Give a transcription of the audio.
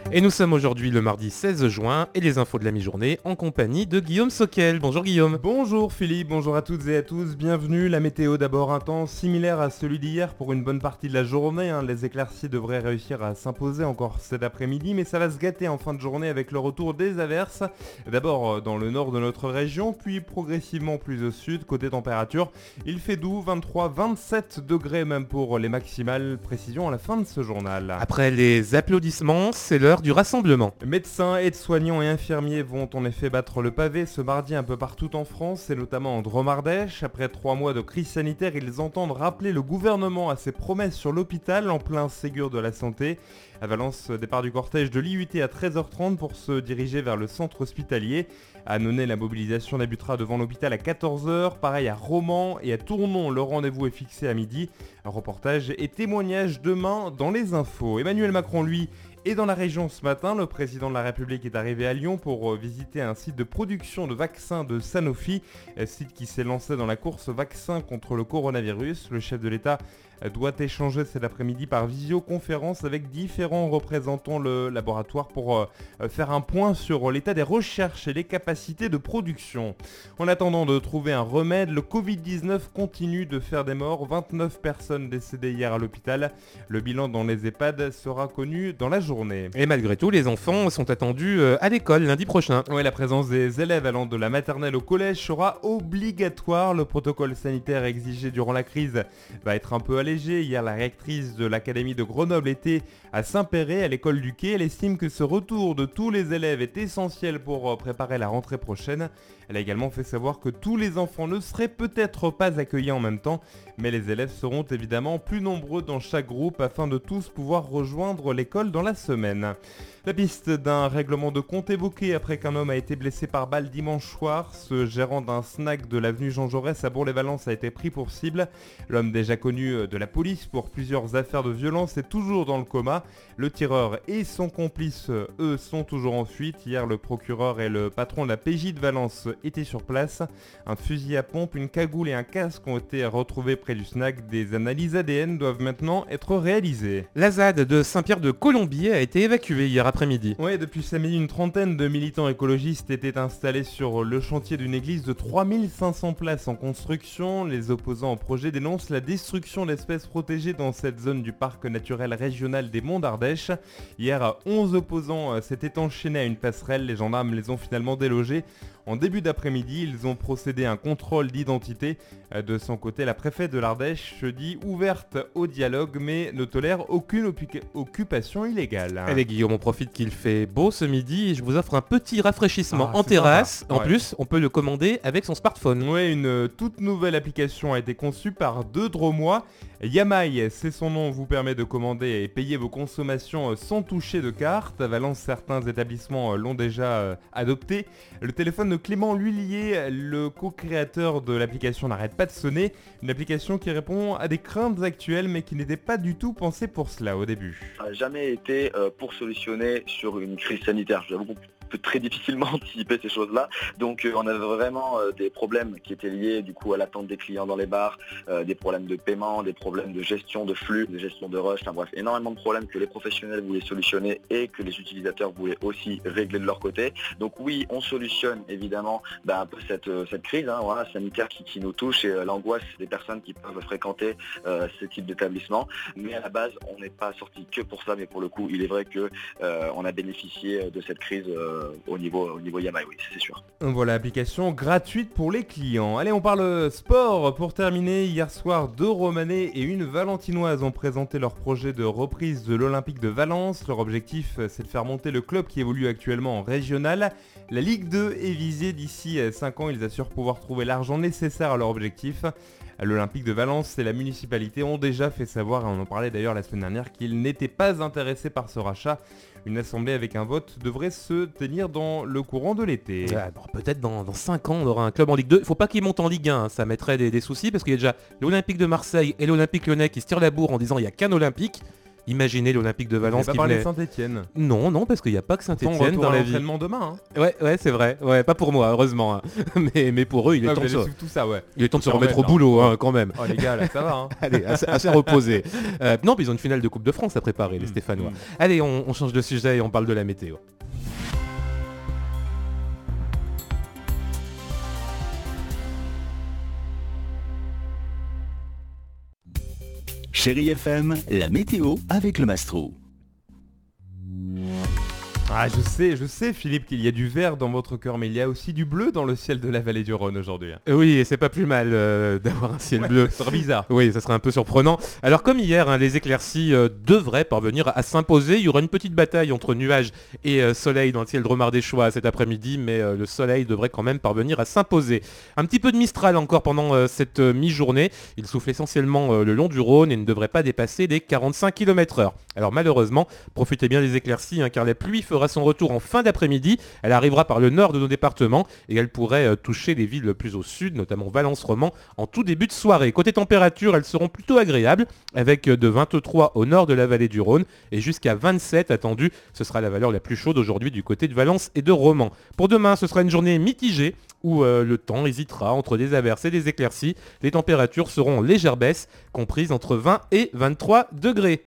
Et nous sommes aujourd'hui le mardi 16 juin et les infos de la mi-journée en compagnie de Guillaume Soquel. Bonjour Guillaume. Bonjour Philippe, bonjour à toutes et à tous, bienvenue. La météo d'abord, un temps similaire à celui d'hier pour une bonne partie de la journée. Les éclaircies devraient réussir à s'imposer encore cet après-midi, mais ça va se gâter en fin de journée avec le retour des averses. D'abord dans le nord de notre région, puis progressivement plus au sud. Côté température, il fait doux, 23-27 degrés même pour les maximales. Précision à la fin de ce journal. Après les applaudissements, c'est l'heure du rassemblement. Médecins, aides-soignants et infirmiers vont en effet battre le pavé ce mardi un peu partout en France et notamment en Drôme-Ardèche. Après 3 mois de crise sanitaire, ils entendent rappeler le gouvernement à ses promesses sur l'hôpital en plein Ségur de la santé. À Valence, départ du cortège de l'IUT à 13h30 pour se diriger vers le centre hospitalier. À Nonay, la mobilisation débutera devant l'hôpital à 14h. Pareil à Romans et à Tournon, le rendez-vous est fixé à midi. Un reportage et témoignage demain dans les infos. Emmanuel Macron, lui, est dans la région ce matin. Le président de la République est arrivé à Lyon pour visiter un site de production de vaccins de Sanofi, site qui s'est lancé dans la course vaccin contre le coronavirus. Le chef de l'État doit échanger cet après-midi par visioconférence avec différents représentants le laboratoire pour faire un point sur l'état des recherches et les capacités de production. En attendant de trouver un remède, le Covid-19 continue de faire des morts. 29 personnes décédées hier à l'hôpital. Le bilan dans les EHPAD sera connu dans la journée. Et malgré tout, les enfants sont attendus à l'école lundi prochain. Oui, la présence des élèves allant de la maternelle au collège sera obligatoire. Le protocole sanitaire exigé durant la crise va être un peu allégé. Hier, la rectrice de l'académie de Grenoble était à Saint-Péray, à l'école du Quai. Elle estime que ce retour de tous les élèves est essentiel pour préparer la rentrée prochaine. Elle a également fait savoir que tous les enfants ne seraient peut-être pas accueillis en même temps, mais les élèves seront évidemment plus nombreux dans chaque groupe afin de tous pouvoir rejoindre l'école dans la semaine. La piste d'un règlement de compte évoquée après qu'un homme a été blessé par balle dimanche soir. Ce gérant d'un snack de l'avenue Jean Jaurès à Bourg-les-Valences a été pris pour cible. L'homme déjà connu de la police pour plusieurs affaires de violence est toujours dans le coma. Le tireur et son complice, eux, sont toujours en fuite. Hier, le procureur et le patron de la PJ de Valence étaient sur place. Un fusil à pompe, une cagoule et un casque ont été retrouvés près du snack. Des analyses ADN doivent maintenant être réalisées. La ZAD de Saint-Pierre-de-Colombier a été évacuée hier après-midi. Oui, depuis samedi, une trentaine de militants écologistes étaient installés sur le chantier d'une église de 3500 places en construction. Les opposants au projet dénoncent la destruction d'espèces protégées dans cette zone du parc naturel régional des Monts d'Ardèche. Hier, 11 opposants s'étaient enchaînés à une passerelle. Les gendarmes les ont finalement délogés. En début d'après-midi, ils ont procédé à un contrôle d'identité. De son côté, la préfète de l'Ardèche se dit ouverte au dialogue, mais ne tolère aucune occupation illégale. Allez Guillaume, on profite qu'il fait beau ce midi et je vous offre un petit rafraîchissement en c'est terrasse. sympa. En Ouais. plus, on peut le commander avec son smartphone. Oui, une toute nouvelle application a été conçue par deux Drômois. Yamai, c'est son nom, vous permet de commander et payer vos consommations sans toucher de carte. À Valence, certains établissements l'ont déjà adopté. Le téléphone de Clément Lhuillier, le co-créateur de l'application, n'arrête pas de sonner. Une application qui répond à des craintes actuelles mais qui n'était pas du tout pensée pour cela au début. Ça n'a jamais été pour solutionner sur une crise sanitaire. Je vous avoue qu'on peut très difficilement anticiper ces choses-là. Donc on avait vraiment des problèmes qui étaient liés du coup à l'attente des clients dans les bars, des problèmes de paiement, des problèmes de gestion de flux, de gestion de rush, enfin bref, énormément de problèmes que les professionnels voulaient solutionner et que les utilisateurs voulaient aussi régler de leur côté. Donc oui, on solutionne évidemment un peu cette crise sanitaire qui nous touche et l'angoisse des personnes qui peuvent fréquenter ce type d'établissement. Mais à la base, on n'est pas sorti que pour ça, mais pour le coup, il est vrai que on a bénéficié de cette crise au niveau Yamai, oui, c'est sûr. Voilà, application gratuite pour les clients. Allez, on parle sport. Pour terminer, hier soir, 2 Romanais et une Valentinoise ont présenté leur projet de reprise de l'Olympique de Valence. Leur objectif, c'est de faire monter le club qui évolue actuellement en régional. La Ligue 2 est visée d'ici 5 ans. Ils assurent pouvoir trouver l'argent nécessaire à leur objectif. L'Olympique de Valence et la municipalité ont déjà fait savoir, et on en parlait d'ailleurs la semaine dernière, qu'ils n'étaient pas intéressés par ce rachat. Une assemblée avec un vote devrait se tenir dans le courant de l'été. Ouais, bon, peut-être dans 5 ans on aura un club en Ligue 2. Il faut pas qu'il monte en Ligue 1, ça mettrait des soucis parce qu'il y a déjà l'Olympique de Marseille et l'Olympique Lyonnais qui se tirent la bourre en disant il n'y a qu'un Olympique. Imaginez l'Olympique de Valence pas qui parlé venait... de Saint-Etienne. Non, parce qu'il n'y a pas que Ton Saint-Etienne retour dans à la vie. l'entraînement demain. Ouais, c'est vrai. Ouais, pas pour moi, heureusement. Hein. mais pour eux, il est temps de se... tout ça, ouais. Il est temps de se Ça remettre au remet, boulot, hein, quand même. Oh les gars, là, ça va. Hein. Allez, assez reposé. Non, puis ils ont une finale de Coupe de France à préparer, les Stéphanois. Allez, on change de sujet et on parle de la météo. Chérie FM, la météo avec le Mastro. Ah, je sais, Philippe, qu'il y a du vert dans votre cœur, mais il y a aussi du bleu dans le ciel de la vallée du Rhône aujourd'hui. Hein. Oui, et c'est pas plus mal d'avoir un ciel bleu. Ça serait bizarre. Oui, ça serait un peu surprenant. Alors comme hier, hein, les éclaircies devraient parvenir à s'imposer. Il y aura une petite bataille entre nuages et soleil dans le ciel dromardéchois cet après-midi, mais le soleil devrait quand même parvenir à s'imposer. Un petit peu de Mistral encore pendant cette mi-journée. Il souffle essentiellement le long du Rhône et ne devrait pas dépasser les 45 km/h. Alors malheureusement, profitez bien des éclaircies, hein, car la pluie fera son retour en fin d'après-midi. Elle arrivera par le nord de nos départements et elle pourrait toucher les villes plus au sud, notamment Valence-Roman, en tout début de soirée. Côté température, elles seront plutôt agréables, avec de 23 au nord de la vallée du Rhône et jusqu'à 27 attendus. Ce sera la valeur la plus chaude aujourd'hui du côté de Valence et de Romans. Pour demain, ce sera une journée mitigée où le temps hésitera entre des averses et des éclaircies. Les températures seront en légère baisse, comprises entre 20 et 23 degrés.